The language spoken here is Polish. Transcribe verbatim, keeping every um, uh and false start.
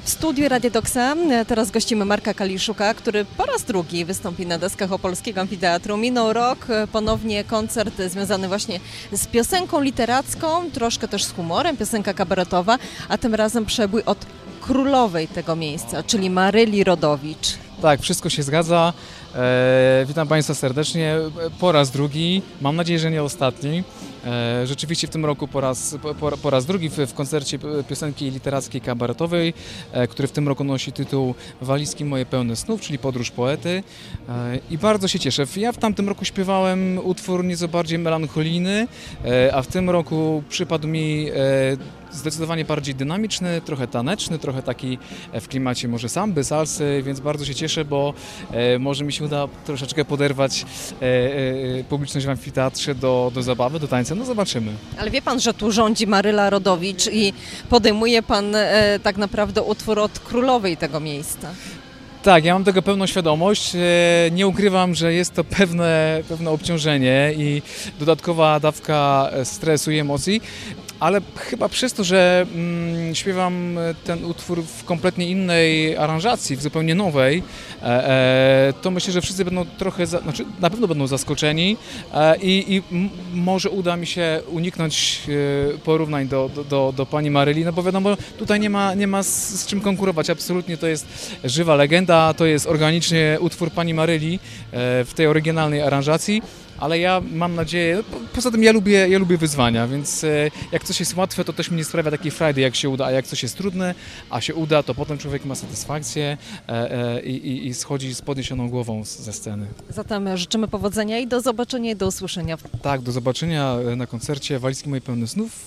W studiu Radia Doksa teraz gościmy Marka Kaliszuka, który po raz drugi wystąpi na deskach Opolskiego Amfiteatru. Minął rok, ponownie koncert związany właśnie z piosenką literacką, troszkę też z humorem, piosenka kabaretowa, a tym razem przebój od królowej tego miejsca, czyli Maryli Rodowicz. Tak, wszystko się zgadza. E, witam Państwa serdecznie. Po raz drugi, mam nadzieję, że nie ostatni. E, rzeczywiście w tym roku po raz, po, po raz drugi w, w koncercie piosenki literackiej kabaretowej, e, który w tym roku nosi tytuł Walizki moje pełne snów, czyli Podróż poety. E, I bardzo się cieszę. Ja w tamtym roku śpiewałem utwór nieco bardziej melancholijny, e, a w tym roku przypadł mi e, zdecydowanie bardziej dynamiczny, trochę taneczny, trochę taki w klimacie może samby, salsy, więc bardzo się cieszę, bo e, może mi się uda troszeczkę poderwać e, e, publiczność w amfiteatrze do, do zabawy, do tańca. No zobaczymy. Ale wie pan, że tu rządzi Maryla Rodowicz i podejmuje pan e, tak naprawdę utwór od królowej tego miejsca. Tak, ja mam tego pełną świadomość. Nie ukrywam, że jest to pewne, pewne obciążenie i dodatkowa dawka stresu i emocji, ale chyba przez to, że mm, śpiewam ten utwór w kompletnie innej aranżacji, w zupełnie nowej, e, e, to myślę, że wszyscy będą trochę, za, znaczy na pewno będą zaskoczeni e, i, i m, może uda mi się uniknąć e, porównań do, do, do, do pani Maryli, no bo wiadomo, tutaj nie ma, nie ma z, z czym konkurować, absolutnie to jest żywa legenda, to jest organicznie utwór pani Maryli e, w tej oryginalnej aranżacji. Ale ja mam nadzieję, po, poza tym ja lubię, ja lubię wyzwania, więc e, jak coś jest łatwe, to też mi nie sprawia takiej frajdy, jak się uda, a jak coś jest trudne, a się uda, to potem człowiek ma satysfakcję e, e, i, i schodzi z podniesioną głową z, ze sceny. Zatem życzymy powodzenia i do zobaczenia i do usłyszenia. Tak, do zobaczenia na koncercie Walizki moje pełne snów.